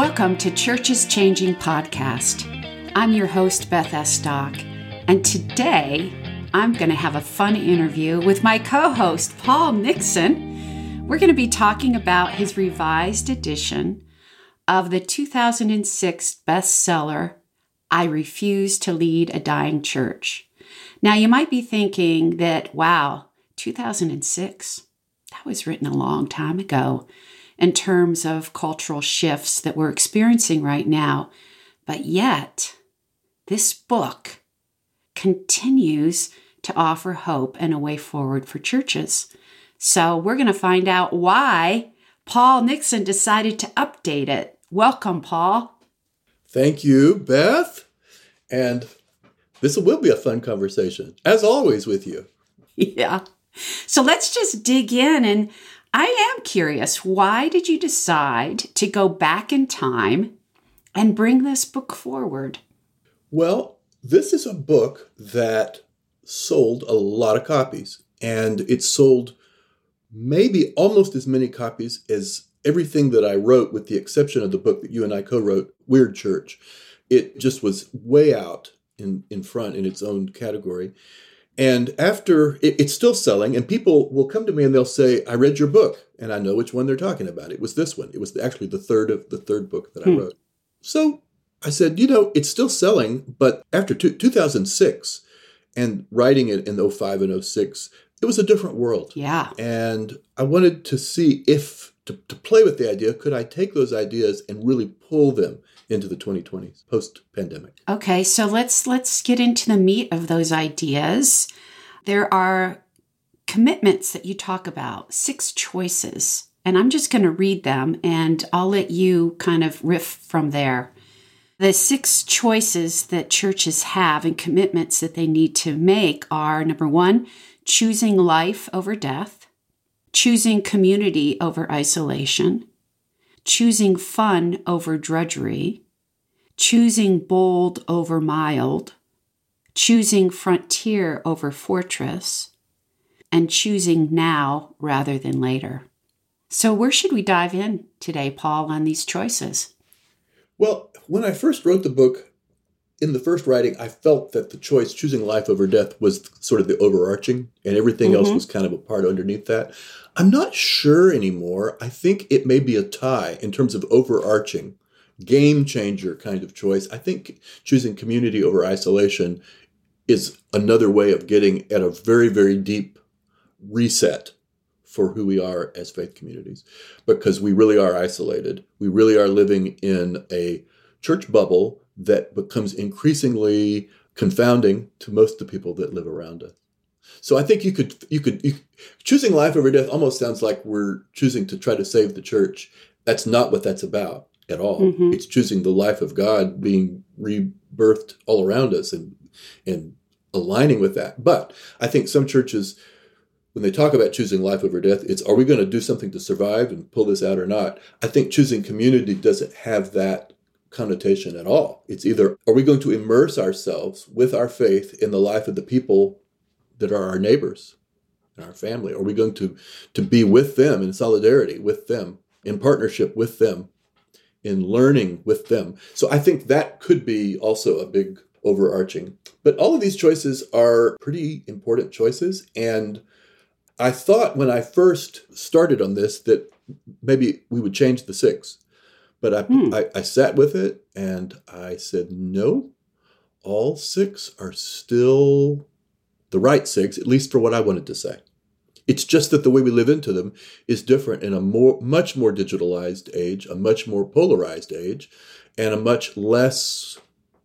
Welcome to Churches Changing Podcast. I'm your host, Beth S. Stock, and today I'm going to have a fun interview with my co-host, Paul Nixon. We're going to be talking about his revised edition of the 2006 bestseller, I Refuse to Lead a Dying Church. Now, you might be thinking that, wow, 2006, that was written a long time ago in terms of cultural shifts that we're experiencing right now. But yet, this book continues to offer hope and a way forward for churches. So we're going to find out why Paul Nixon decided to update it. Welcome, Paul. Thank you, Beth. And this will be a fun conversation, as always with you. Yeah. So let's just dig in. And I am curious, why did you decide to go back in time and bring this book forward? Well, this is a book that sold a lot of copies, and it sold maybe almost as many copies as everything that I wrote, with the exception of the book that you and I co-wrote, Weird Church. It just was way out in front in its own category. And after, it's still selling, and people will come to me and they'll say, I read your book, and I know which one they're talking about. It was this one. It was actually the third book that I wrote. So I said, it's still selling, but after 2006 and writing it in 05 and 06, it was a different world. Yeah. And I wanted to see if, to play with the idea, could I take those ideas and really pull them into the 2020s, post-pandemic. Okay, so let's get into the meat of those ideas. There are commitments that you talk about, 6 choices, and I'm just going to read them, and I'll let you kind of riff from there. The 6 choices that churches have and commitments that they need to make are, number 1, choosing life over death, choosing community over isolation, choosing fun over drudgery, choosing bold over mild, choosing frontier over fortress, and choosing now rather than later. So where should we dive in today, Paul, on these choices? Well, when I first wrote the book, in the first writing, I felt that the choice, choosing life over death, was sort of the overarching, and everything else was kind of a part underneath that. I'm not sure anymore. I think it may be a tie in terms of overarching, game changer kind of choice. I think choosing community over isolation is another way of getting at a very, very deep reset for who we are as faith communities, because we really are isolated. We really are living in a church bubble that becomes increasingly confounding to most of the people that live around us. So I think you could choosing life over death almost sounds like we're choosing to try to save the church. That's not what that's about at all. Mm-hmm. It's choosing the life of God being rebirthed all around us and aligning with that. But I think some churches, when they talk about choosing life over death, it's, are we going to do something to survive and pull this out or not? I think choosing community doesn't have that connotation at all. It's either, are we going to immerse ourselves with our faith in the life of the people that are our neighbors and our family? Are we going to be with them in solidarity with them, in partnership with them, in learning with them? So I think that could be also a big overarching. But all of these choices are pretty important choices. And I thought when I first started on this that maybe we would change the 6. But I sat with it and I said, no, all 6 are still the right 6, at least for what I wanted to say. It's just that the way we live into them is different in a much more digitalized age, a much more polarized age, and a much less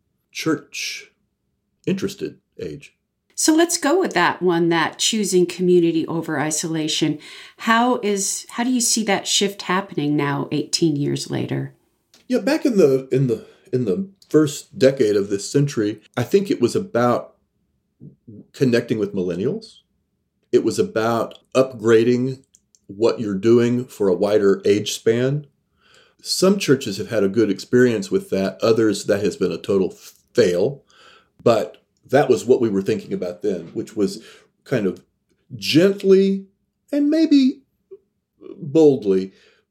church-interested age. So let's go with that one, that choosing community over isolation. How do you see that shift happening now, 18 years later? Yeah, back in the first decade of this century, I think it was about connecting with millennials. It was about upgrading what you're doing for a wider age span. Some churches have had a good experience with that. Others, that has been a total fail. But that was what we were thinking about then, which was kind of gently and maybe boldly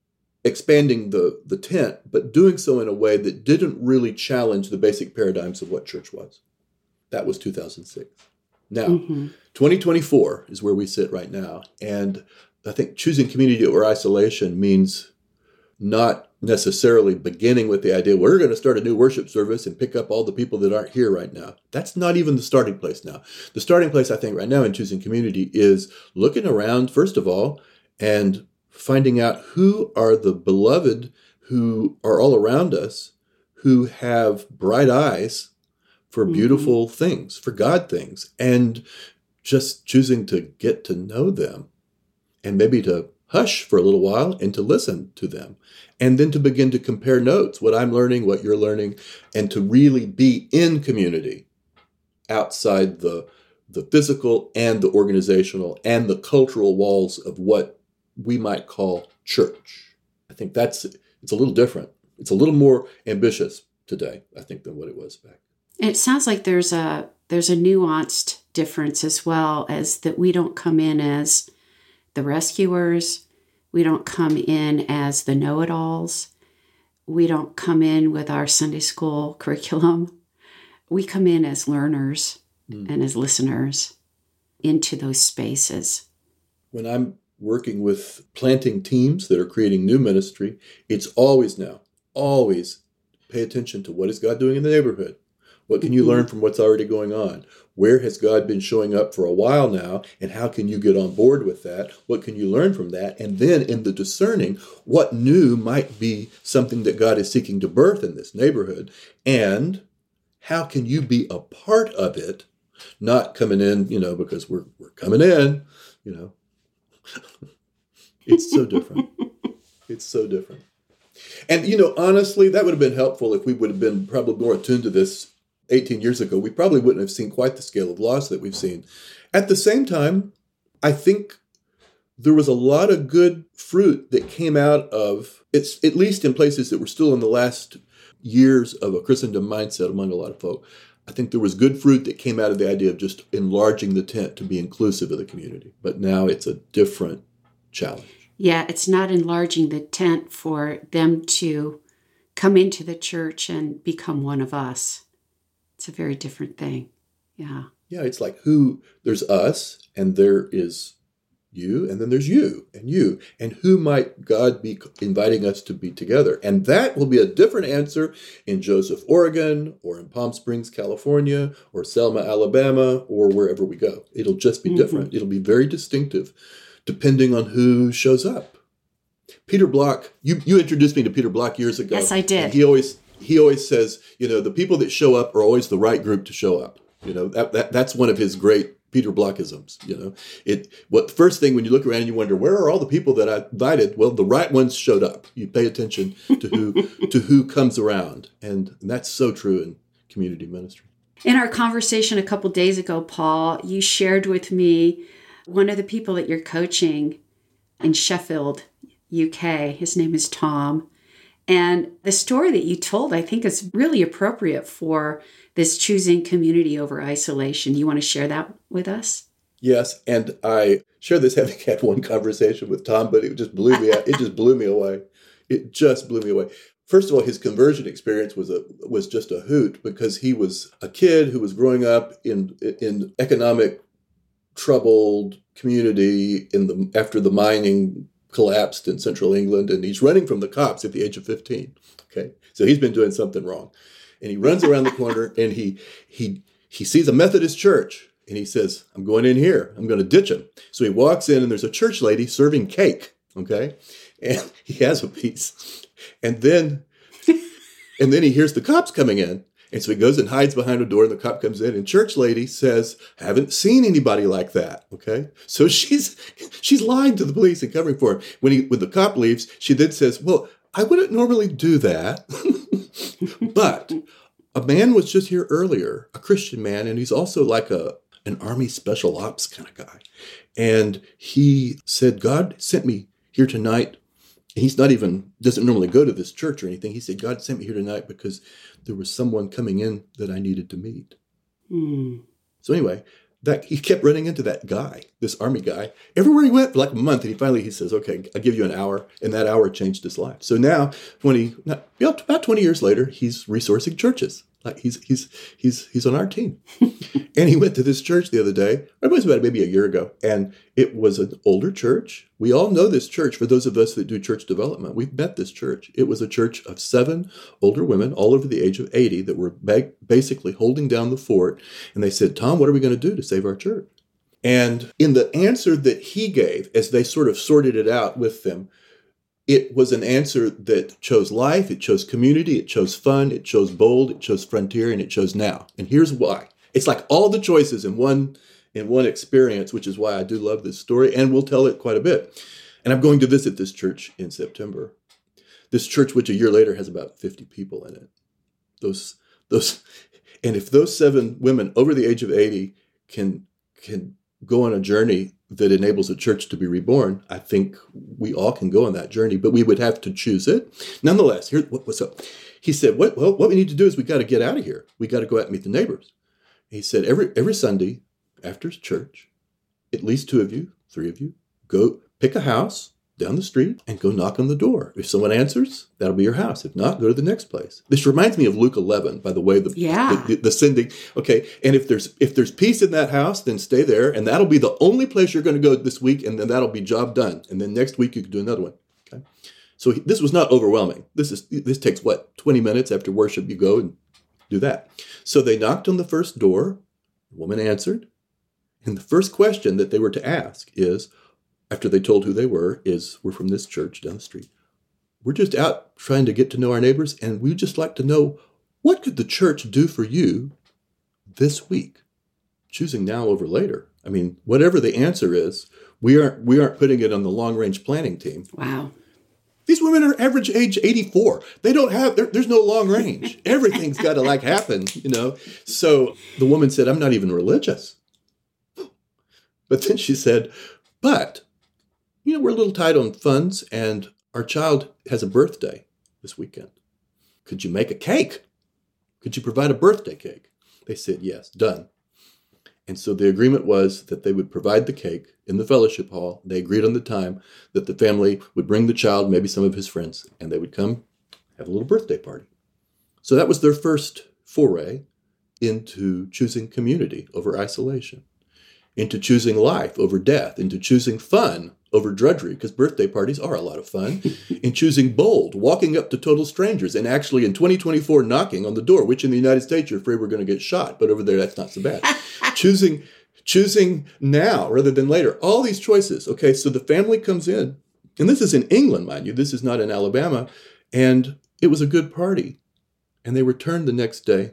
expanding the tent, but doing so in a way that didn't really challenge the basic paradigms of what church was. That was 2006. Now, 2024 is where we sit right now. And I think choosing community over isolation means not necessarily beginning with the idea, we're going to start a new worship service and pick up all the people that aren't here right now. That's not even the starting place now. The starting place, I think, right now in choosing community is looking around, first of all, and finding out who are the beloved who are all around us, who have bright eyes for beautiful things, for God things, and just choosing to get to know them and maybe to hush for a little while and to listen to them. And then to begin to compare notes, what I'm learning, what you're learning, and to really be in community outside the physical and the organizational and the cultural walls of what we might call church. I think it's a little different. It's a little more ambitious today, I think, than what it was back. It sounds like there's a nuanced difference as well, as that we don't come in as the rescuers. We don't come in as the know-it-alls. We don't come in with our Sunday school curriculum. We come in as learners and as listeners into those spaces. When I'm working with planting teams that are creating new ministry, it's always pay attention to what is God doing in the neighborhood. What can you learn from what's already going on? Where has God been showing up for a while now? And how can you get on board with that? What can you learn from that? And then in the discerning, what new might be something that God is seeking to birth in this neighborhood? And how can you be a part of it? Not coming in, because we're coming in, It's so different. It's so different. And, honestly, that would have been helpful if we would have been probably more attuned to this 18 years ago. We probably wouldn't have seen quite the scale of loss that we've seen. At the same time, I think there was a lot of good fruit that came out of, it's at least in places that were still in the last years of a Christendom mindset among a lot of folk. I think there was good fruit that came out of the idea of just enlarging the tent to be inclusive of the community. But now it's a different challenge. Yeah, it's not enlarging the tent for them to come into the church and become one of us. It's a very different thing. Yeah. Yeah, it's like there's us, and there is you, and then there's you, and who might God be inviting us to be together? And that will be a different answer in Joseph, Oregon, or in Palm Springs, California, or Selma, Alabama, or wherever we go. It'll just be different. It'll be very distinctive, depending on who shows up. Peter Block, you introduced me to Peter Block years ago. Yes, I did. And he always says, the people that show up are always the right group to show up. That's one of his great Peter Blockisms. First thing when you look around and you wonder, where are all the people that I invited? Well, the right ones showed up. You pay attention to who comes around. And that's so true in community ministry. In our conversation a couple days ago, Paul, you shared with me one of the people that you're coaching in Sheffield, UK. His name is Tom. And the story that you told, I think, is really appropriate for this choosing community over isolation. You want to share that with us? Yes, and I share this having had one conversation with Tom, but it just blew me out. It just blew me away. It just blew me away. First of all, his conversion experience was just a hoot, because he was a kid who was growing up in economic troubled community after the mining collapsed in central England, and he's running from the cops at the age of 15. Okay, so he's been doing something wrong, and he runs around the corner and he sees a Methodist church, and he says, "I'm going in here. I'm going to ditch him." So he walks in, and there's a church lady serving cake. Okay, and he has a piece, and then he hears the cops coming in. And so he goes and hides behind a door, and the cop comes in, and church lady says, "Haven't seen anybody like that." Okay, so she's lying to the police and covering for him. When the cop leaves, she then says, "Well, I wouldn't normally do that, but a man was just here earlier, a Christian man, and he's also like an army special ops kind of guy, and he said God sent me here tonight." He's doesn't normally go to this church or anything. He said, "God sent me here tonight because there was someone coming in that I needed to meet." So anyway, that he kept running into that guy, this army guy, everywhere he went for like a month. And he says, okay, I'll give you an hour. And that hour changed his life. So now, about 20 years later, he's resourcing churches. Like he's on our team. And he went to this church the other day. It was about maybe a year ago. And it was an older church. We all know this church. For those of us that do church development, we've met this church. It was a church of 7 older women, all over the age of 80, that were basically holding down the fort. And they said, Tom, what are we going to do to save our church? And in the answer that he gave, as they sort of sorted it out with them, it was an answer that chose life, it chose community, it chose fun, it chose bold, it chose frontier, and it chose now. And here's why. It's like all the choices in one experience, which is why I do love this story, and we'll tell it quite a bit. And I'm going to visit this church in September. This church, which a year later has about 50 people in it. And if those 7 women over the age of 80 can go on a journey that enables a church to be reborn, I think we all can go on that journey, but we would have to choose it. Nonetheless, here's what's up. He said, what we need to do is we got to get out of here. We got to go out and meet the neighbors. He said, every Sunday after church, at least 2 of you, 3 of you, go pick a house down the street and go knock on the door. If someone answers, that'll be your house. If not, go to the next place. This reminds me of Luke 11, by the way, the sending. Okay, and if there's peace in that house, then stay there, and that'll be the only place you're going to go this week, and then that'll be job done. And then next week you can do another one. Okay, so this was not overwhelming. This takes 20 minutes after worship. You go and do that. So they knocked on the first door. The woman answered, and the first question that they were to ask is, after they told who they were, is, we're from this church down the street. We're just out trying to get to know our neighbors, and we'd just like to know, what could the church do for you this week? Choosing now over later. I mean, whatever the answer is, we aren't putting it on the long-range planning team. Wow. These women are average age 84. They don't have, there's no long range. Everything's got to happen, So the woman said, I'm not even religious. But then she said, but we're a little tight on funds, and our child has a birthday this weekend. Could you make a cake? Could you provide a birthday cake? They said, yes, done. And so the agreement was that they would provide the cake in the fellowship hall. They agreed on the time that the family would bring the child, maybe some of his friends, and they would come have a little birthday party. So that was their first foray into choosing community over isolation, into choosing life over death, into choosing fun over drudgery, because birthday parties are a lot of fun, in choosing bold, walking up to total strangers, and actually in 2024 knocking on the door, which in the United States you're afraid we're going to get shot, but over there that's not so bad. Choosing now rather than later. All these choices. Okay, so the family comes in, and this is in England, mind you. This is not in Alabama, and it was a good party. And they returned the next day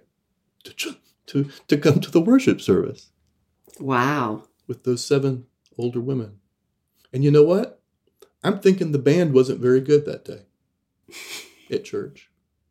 to come to the worship service. Wow. With those 7 older women. And you know what? I'm thinking the band wasn't very good that day at church.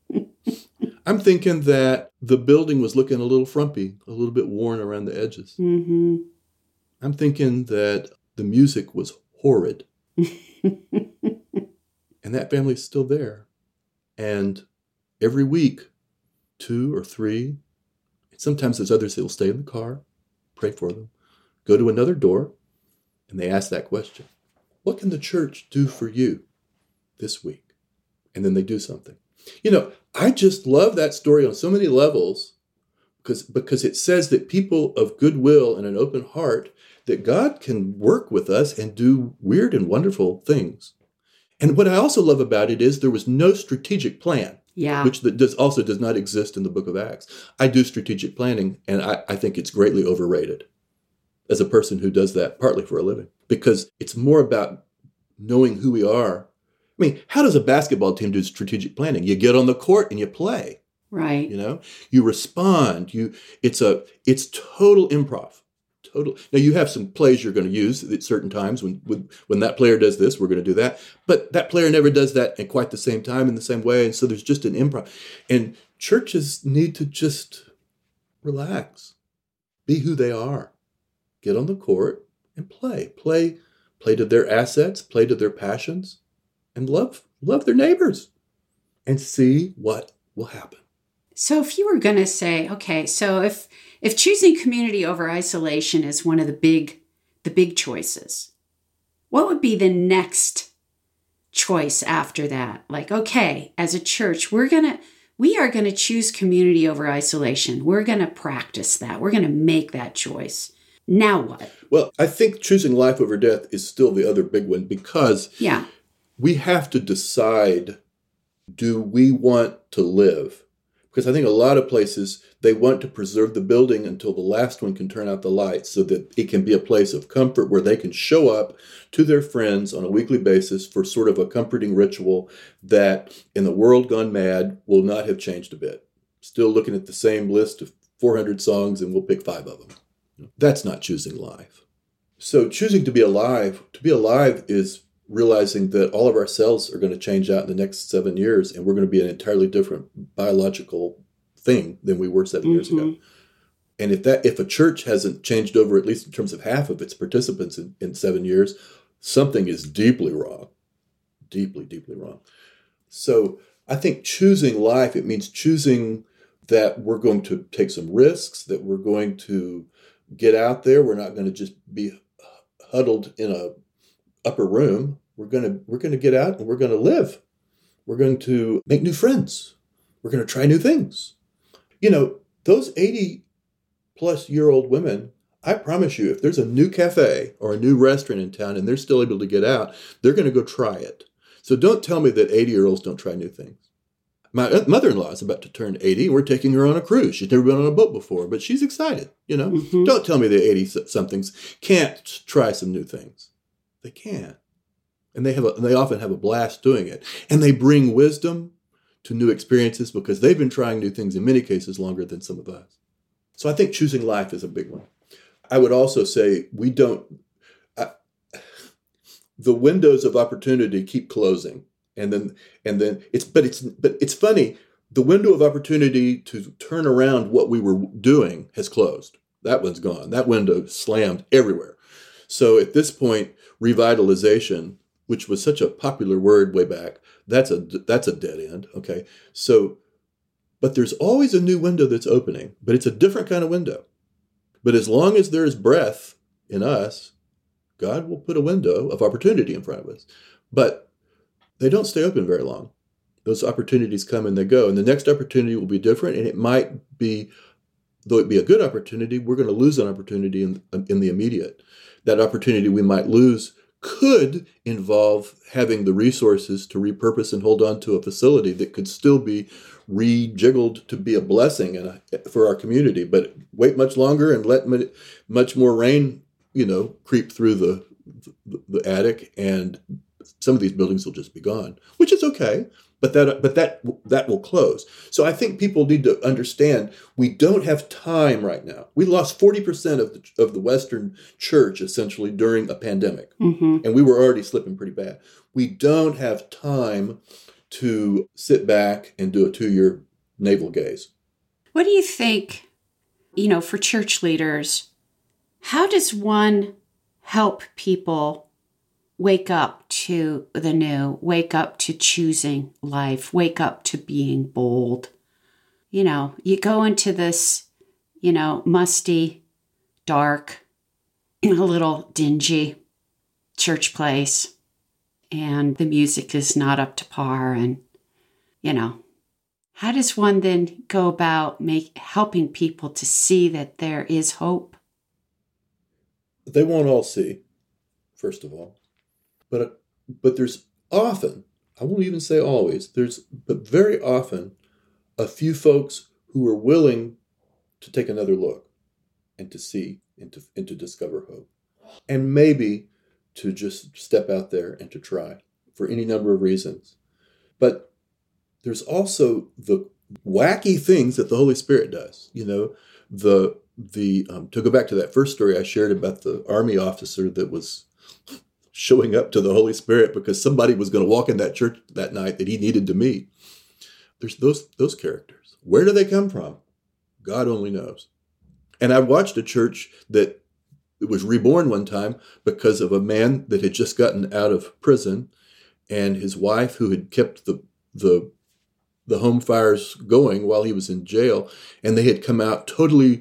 I'm thinking that the building was looking a little frumpy, a little bit worn around the edges. Mm-hmm. I'm thinking that the music was horrid. And that family's still there. And every week, 2 or 3, sometimes there's others that will stay in the car, pray for them, go to another door, and they ask that question. What can the church do for you this week? And then they do something. I just love that story on so many levels because it says that people of goodwill and an open heart, that God can work with us and do weird and wonderful things. And what I also love about it is there was no strategic plan. Yeah. Which also does not exist in the book of Acts. I do strategic planning, and I think it's greatly overrated as a person who does that partly for a living, because it's more about knowing who we are. I mean, how does a basketball team do strategic planning? You get on the court and you play. Right. You respond. It's total improv. Total. Now you have some plays you're going to use at certain times. When that player does this, we're going to do that. But that player never does that at quite the same time in the same way. And so there's just an improv. And churches need to just relax, be who they are, get on the court and play to their assets, play to their passions, and love their neighbors, and see what will happen. So if you were going to say, okay, so if If choosing community over isolation is one of the big choices, what would be the next choice after that? Like, okay, as a church, we are going to choose community over isolation. We're going to practice that. We're going to make that choice. Now what? Well, I think choosing life over death is still the other big one, because we have to decide, do we want to live? Because I think a lot of places, they want to preserve the building until the last one can turn out the lights so that it can be a place of comfort where they can show up to their friends on a weekly basis for sort of a comforting ritual that in the world gone mad will not have changed a bit. Still looking at the same list of 400 songs and we'll pick 5 of them. That's not choosing life. So choosing to be alive is realizing that all of our cells are going to change out in the next 7 years, and we're going to be an entirely different biological thing than we were 7 years ago. And if a church hasn't changed over, at least in terms of half of its participants in 7 years, something is deeply wrong. Deeply, deeply wrong. So I think choosing life, it means choosing that we're going to take some risks, that we're going to get out there. We're not going to just be huddled in a upper room. We're going to get out and we're going to live. We're going to make new friends. We're going to try new things. Those 80-plus-year-old women, I promise you, if there's a new cafe or a new restaurant in town and they're still able to get out, they're going to go try it. So don't tell me that 80-year-olds don't try new things. My mother-in-law is about to turn 80. We're taking her on a cruise. She's never been on a boat before, but she's excited, Don't tell me the 80-somethings can't try some new things. They can. And they often have a blast doing it. And they bring wisdom to new experiences because they've been trying new things in many cases longer than some of us. So I think choosing life is a big one. I would also say the windows of opportunity keep closing. And then it's funny, the window of opportunity to turn around what we were doing has closed. That one's gone. That window slammed everywhere. So at this point, revitalization, which was such a popular word way back, that's a dead end. Okay. So, but there's always a new window that's opening, but it's a different kind of window. But as long as there's breath in us, God will put a window of opportunity in front of us. But they don't stay open very long. Those opportunities come and they go. And the next opportunity will be different. And it might be, though it be a good opportunity, we're going to lose an opportunity in the immediate. That opportunity we might lose could involve having the resources to repurpose and hold on to a facility that could still be rejiggled to be a blessing for our community. But wait much longer and let much more rain, creep through the attic, and some of these buildings will just be gone, which is okay. But that will close. So I think people need to understand we don't have time right now. We lost 40% of the Western church essentially during a pandemic, and we were already slipping pretty bad. We don't have time to sit back and do a 2-year navel gaze. What do you think, for church leaders, how does one help people wake up to the new, wake up to choosing life, wake up to being bold? You go into this, musty, dark, a little dingy church place, and the music is not up to par. And, how does one then go about helping people to see that there is hope? They won't all see, first of all. But there's often, I won't even say always, but very often a few folks who are willing to take another look and to see and to discover hope. And maybe to just step out there and to try for any number of reasons. But there's also the wacky things that the Holy Spirit does. To go back to that first story I shared about the army officer that was showing up to the Holy Spirit because somebody was going to walk in that church that night that he needed to meet. There's those characters. Where do they come from? God only knows. And I watched a church that was reborn one time because of a man that had just gotten out of prison, and his wife, who had kept the home fires going while he was in jail, and they had come out totally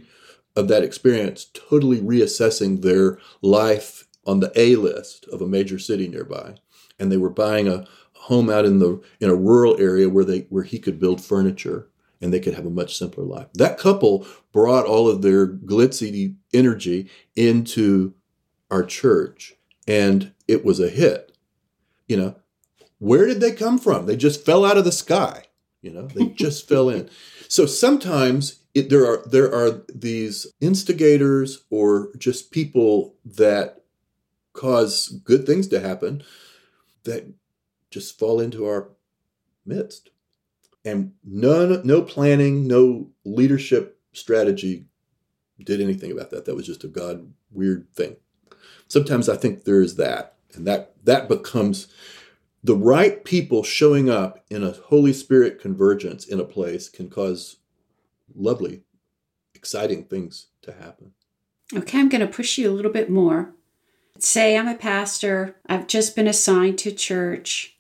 of that experience totally reassessing their life on the A list of a major city nearby. And they were buying a home out in a rural area where he could build furniture and they could have a much simpler life. That couple brought all of their glitzy energy into our church, and it was a hit. Where did they come from? They just fell out of the sky. They just fell in. So sometimes there are these instigators or just people that cause good things to happen that just fall into our midst. And no planning, no leadership strategy did anything about that. That was just a God weird thing. Sometimes I think there is that, and that becomes the right people showing up in a Holy Spirit convergence in a place can cause lovely, exciting things to happen. Okay, I'm going to push you a little bit more. Say I'm a pastor. I've just been assigned to church.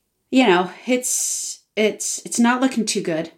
It's not looking too good.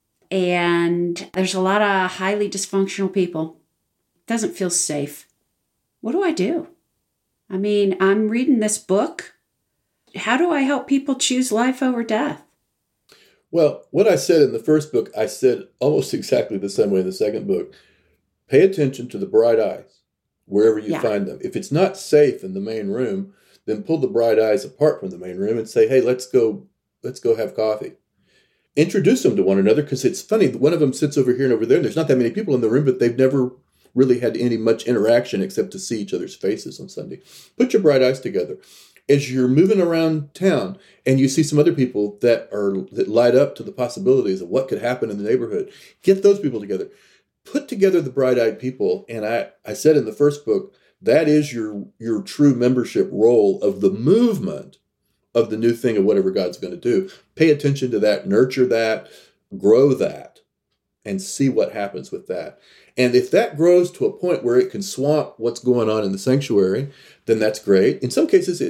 And there's a lot of highly dysfunctional people. It doesn't feel safe. What do I do? I mean, I'm reading this book. How do I help people choose life over death? Well, what I said in the first book, I said almost exactly the same way in the second book. Pay attention to the bright eyes, wherever you find them. If it's not safe in the main room, then pull the bright eyes apart from the main room and say, hey, let's go have coffee. Introduce them to one another, because it's funny. One of them sits over here and over there, and there's not that many people in the room, but they've never really had much interaction except to see each other's faces on Sunday. Put your bright eyes together. As you're moving around town and you see some other people that light up to the possibilities of what could happen in the neighborhood, get those people together. Put together the bright-eyed people. And I said in the first book, that is your true membership role of the movement of the new thing of whatever God's going to do. Pay attention to that, nurture that, grow that, and see what happens with that. And if that grows to a point where it can swamp what's going on in the sanctuary, then that's great. In some cases,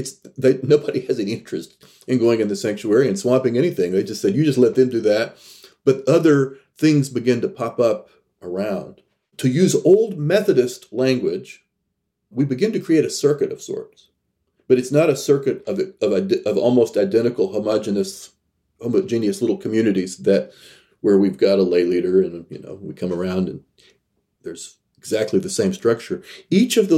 nobody has any interest in going in the sanctuary and swamping anything. They just said, you just let them do that. But other things begin to pop up around. To use old Methodist language, we begin to create a circuit of sorts. But it's not a circuit of almost identical homogeneous little communities where we've got a lay leader and we come around and there's exactly the same structure. Each of the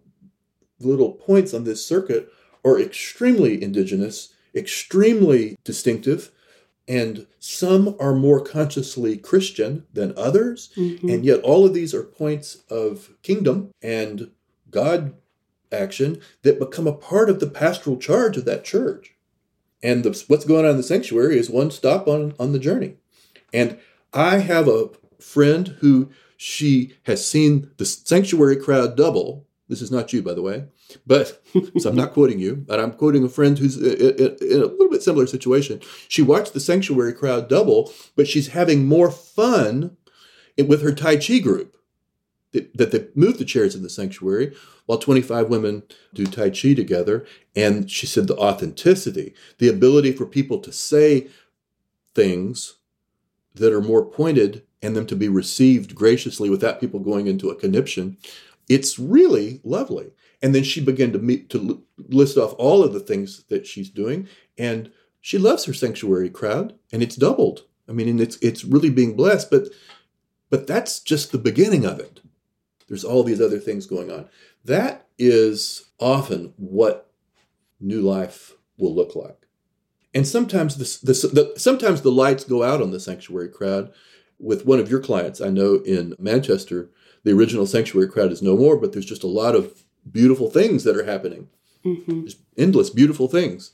little points on this circuit are extremely indigenous, extremely distinctive, and some are more consciously Christian than others. Mm-hmm. And yet all of these are points of kingdom and God action that become a part of the pastoral charge of that church. And what's going on in the sanctuary is one stop on the journey. And I have a friend who she has seen the sanctuary crowd double. This is not you, by the way. But so I'm not quoting you, but I'm quoting a friend who's in a little bit similar situation. She watched the sanctuary crowd double, but she's having more fun with her Tai Chi group. That they move the chairs in the sanctuary while 25 women do Tai Chi together. And she said the authenticity, the ability for people to say things that are more pointed and them to be received graciously without people going into a conniption. It's really lovely. And then she began to list off all of the things that she's doing. And she loves her sanctuary crowd, and it's doubled. I mean, and it's really being blessed, but that's just the beginning of it. There's all these other things going on. That is often what new life will look like. And sometimes sometimes the lights go out on the sanctuary crowd. With one of your clients, I know in Manchester, the original sanctuary crowd is no more, but there's just a lot of beautiful things that are happening. Mm-hmm. There's endless beautiful things.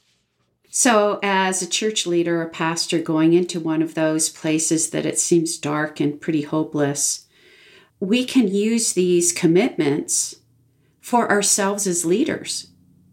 So as a church leader, a pastor going into one of those places that it seems dark and pretty hopeless, we can use these commitments for ourselves as leaders,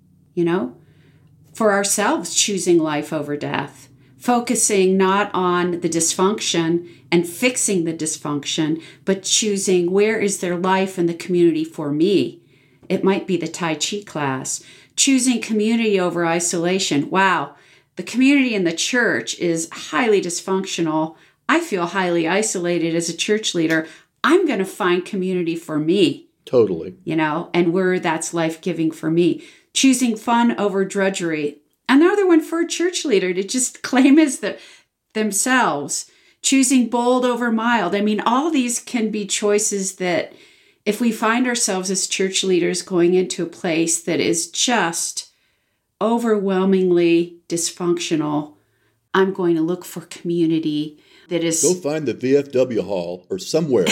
for ourselves choosing life over death, focusing not on the dysfunction and fixing the dysfunction, but choosing where is there life in the community for me. It might be the Tai Chi class, choosing community over isolation. Wow, the community in the church is highly dysfunctional. I feel highly isolated as a church leader. I'm going to find community for me. Totally. And where that's life-giving for me. Choosing fun over drudgery. Another one for a church leader to just claim as themselves. Choosing bold over mild. I mean, all these can be choices that if we find ourselves as church leaders going into a place that is just overwhelmingly dysfunctional, I'm going to look for community that is... Go find the VFW hall or somewhere.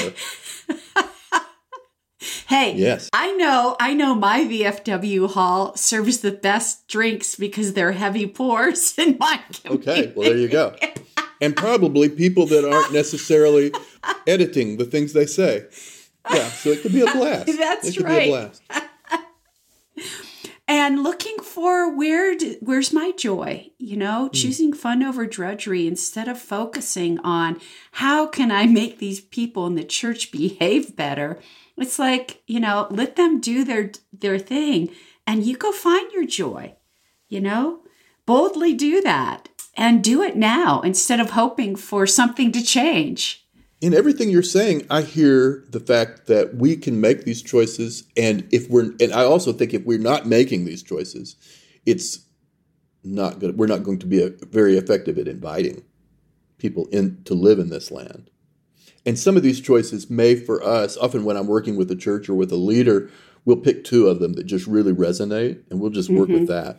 Hey, yes. I know my VFW hall serves the best drinks because they're heavy pours in my community. Okay, well, there you go. And probably people that aren't necessarily editing the things they say. Yeah, so it could be a blast. That's it could right. Be a blast. And looking for where's my joy, choosing fun over drudgery instead of focusing on how can I make these people in the church behave better. It's like, let them do their thing and you go find your joy, boldly do that and do it now instead of hoping for something to change. In everything you're saying, I hear the fact that we can make these choices, and I also think if we're not making these choices, it's not good. We're not going to be very effective at inviting people in to live in this land. And some of these choices may, for us, often when I'm working with a church or with a leader, we'll pick two of them that just really resonate, and we'll just work with that.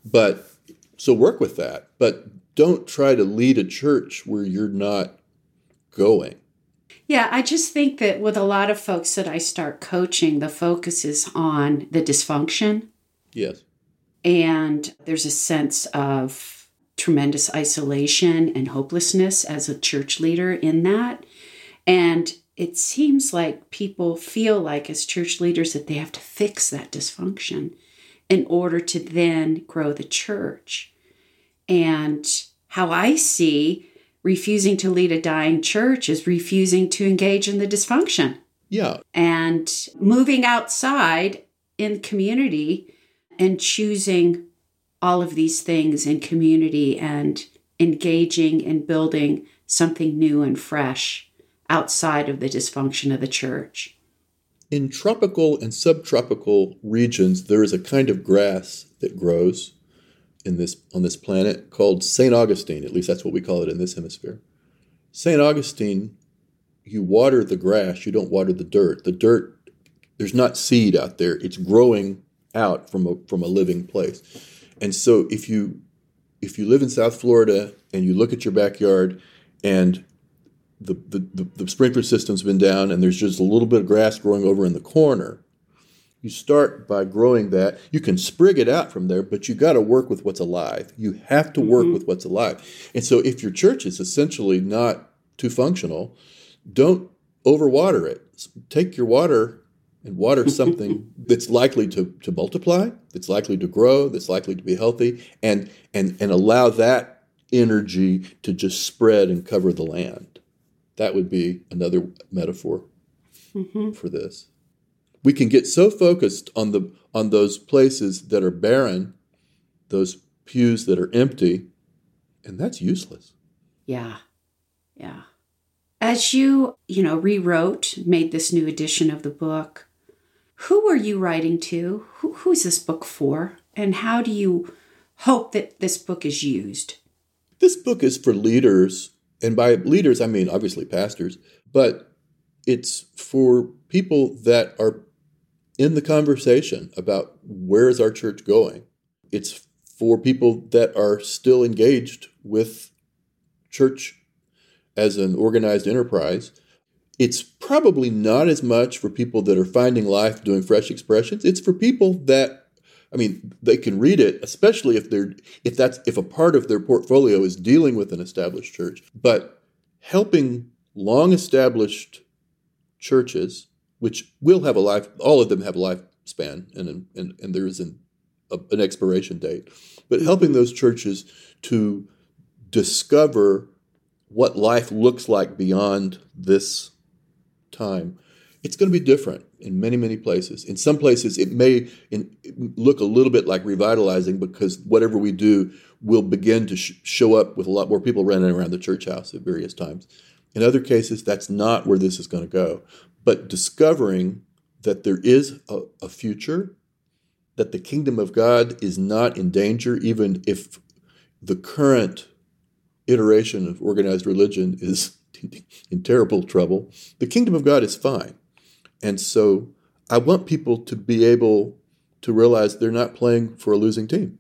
So work with that, but don't try to lead a church where you're not going. Yeah, I just think that with a lot of folks that I start coaching, the focus is on the dysfunction. Yes. And there's a sense of tremendous isolation and hopelessness as a church leader in that. And it seems like people feel like as church leaders that they have to fix that dysfunction in order to then grow the church. And how I see refusing to lead a dying church is refusing to engage in the dysfunction. Yeah. And moving outside in community and choosing all of these things in community and engaging and building something new and fresh outside of the dysfunction of the church. In tropical and subtropical regions, there is a kind of grass that grows on this planet called St. Augustine. At least that's what we call it in this hemisphere. St. Augustine, you water the grass, you don't water the dirt. The dirt, there's not seed out there. It's growing out from a living place. And so if you live in South Florida and you look at your backyard and the sprinkler system's been down and there's just a little bit of grass growing over in the corner, you start by growing that. You can sprig it out from there, but you got to work with what's alive. You have to work with what's alive. And so if your church is essentially not too functional, don't overwater it. Take your water and water something that's likely to multiply, that's likely to grow, that's likely to be healthy, and allow that energy to just spread and cover the land. That would be another metaphor for this. We can get so focused on those places that are barren, those pews that are empty, and that's useless. Yeah. Yeah. As you rewrote, made this new edition of the book, who were you writing to? Who's this book for? And how do you hope that this book is used? This book is for leaders, and by leaders, I mean obviously pastors, but it's for people that are in the conversation about where is our church going. It's for people that are still engaged with church as an organized enterprise. It's probably not as much for people that are finding life doing fresh expressions. It's for people that, they can read it, especially if a part of their portfolio is dealing with an established church. But helping long-established churches, which will have a life, all of them have a lifespan, and there is an expiration date. But helping those churches to discover what life looks like beyond this time. It's going to be different in many, many places. In some places, it may look a little bit like revitalizing because whatever we do will begin to show up with a lot more people running around the church house at various times. In other cases, that's not where this is going to go. But discovering that there is a future, that the kingdom of God is not in danger, even if the current iteration of organized religion is in terrible trouble, the kingdom of God is fine. And so I want people to be able to realize they're not playing for a losing team.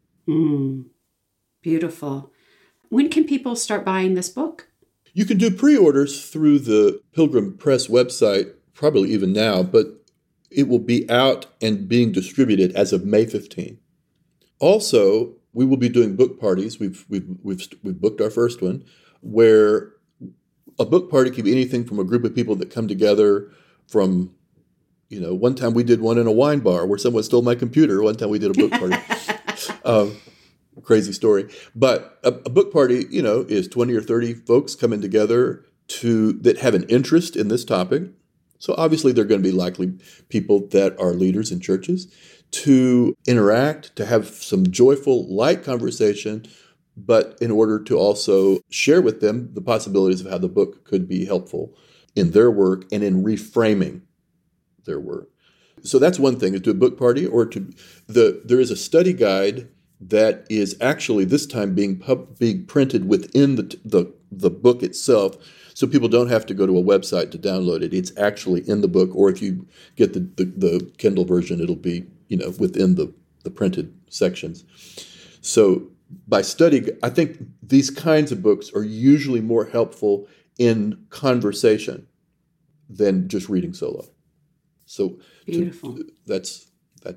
Beautiful. When can people start buying this book? You can do pre-orders through the Pilgrim Press website, probably even now, but it will be out and being distributed as of May 15. Also, we will be doing book parties. We've booked our first one, where a book party can be anything from a group of people that come together from, one time we did one in a wine bar where someone stole my computer. One time we did a book party. Crazy story. But a book party, is 20 or 30 folks coming together that have an interest in this topic. So obviously they're going to be likely people that are leaders in churches, to interact, to have some joyful, light conversation, but in order to also share with them the possibilities of how the book could be helpful in their work and in reframing their work. So that's one thing, is to a book party, or there is a study guide that is actually this time being printed within the book itself, so people don't have to go to a website to download it. It's actually in the book, or if you get the Kindle version, it'll be within the printed sections. So by study, I think these kinds of books are usually more helpful in conversation than just reading solo. So beautiful. That's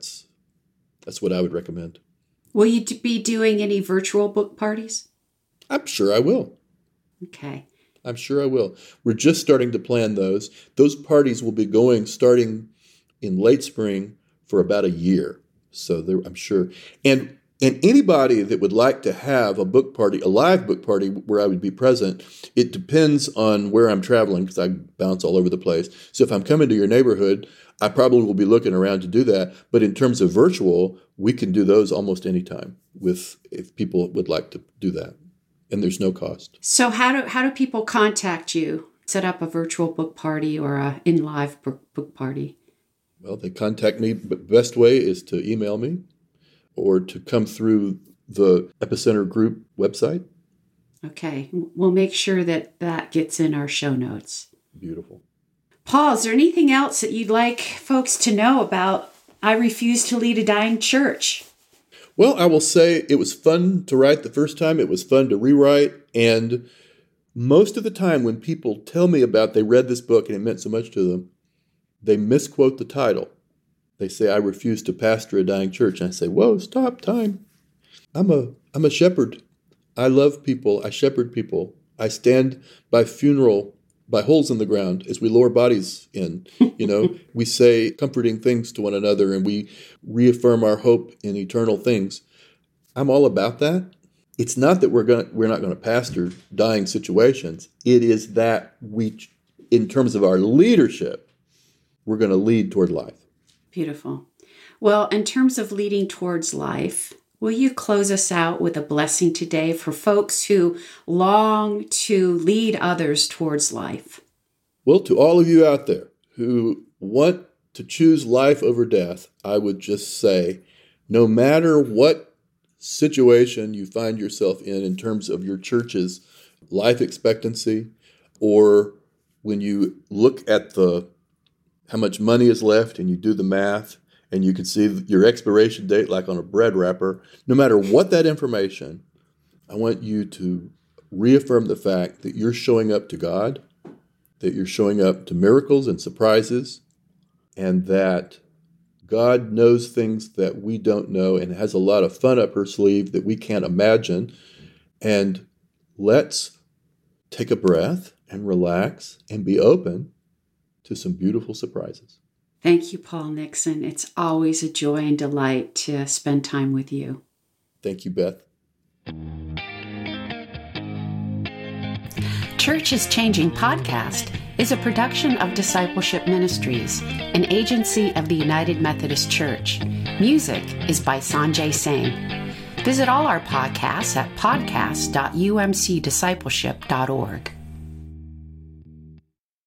what I would recommend. Will you be doing any virtual book parties? I'm sure I will. Okay. I'm sure I will. We're just starting to plan those. Those parties will be going starting in late spring for about a year. So I'm sure. And anybody that would like to have a book party, a live book party where I would be present, it depends on where I'm traveling, because I bounce all over the place. So if I'm coming to your neighborhood, I probably will be looking around to do that. But in terms of virtual, we can do those almost any time if people would like to do that. And there's no cost. So how do people contact you? Set up a virtual book party or a in-live book party? Well, they contact me. The best way is to email me or to come through the Epicenter Group website. Okay. We'll make sure that gets in our show notes. Beautiful. Paul, is there anything else that you'd like folks to know about I Refuse to Lead a Dying Church? Well, I will say it was fun to write the first time. It was fun to rewrite. And most of the time when people tell me about they read this book and it meant so much to them, they misquote the title. They say, I refuse to pastor a dying church. And I say, whoa, stop, time. I'm a shepherd. I love people. I shepherd people. I stand by holes in the ground as we lower bodies in. We say comforting things to one another, and we reaffirm our hope in eternal things. I'm all about that. It's not that we're not going to pastor dying situations. It is that we, in terms of our leadership, we're going to lead toward life. Beautiful. Well, in terms of leading towards life, will you close us out with a blessing today for folks who long to lead others towards life? Well, to all of you out there who want to choose life over death, I would just say, no matter what situation you find yourself in terms of your church's life expectancy, or when you look at how much money is left and you do the math, and you can see your expiration date like on a bread wrapper, no matter what that information, I want you to reaffirm the fact that you're showing up to God, that you're showing up to miracles and surprises, and that God knows things that we don't know and has a lot of fun up her sleeve that we can't imagine. And let's take a breath and relax and be open to some beautiful surprises. Thank you, Paul Nixon. It's always a joy and delight to spend time with you. Thank you, Beth. Church is Changing podcast is a production of Discipleship Ministries, an agency of the United Methodist Church. Music is by Sanjay Singh. Visit all our podcasts at podcast.umcdiscipleship.org.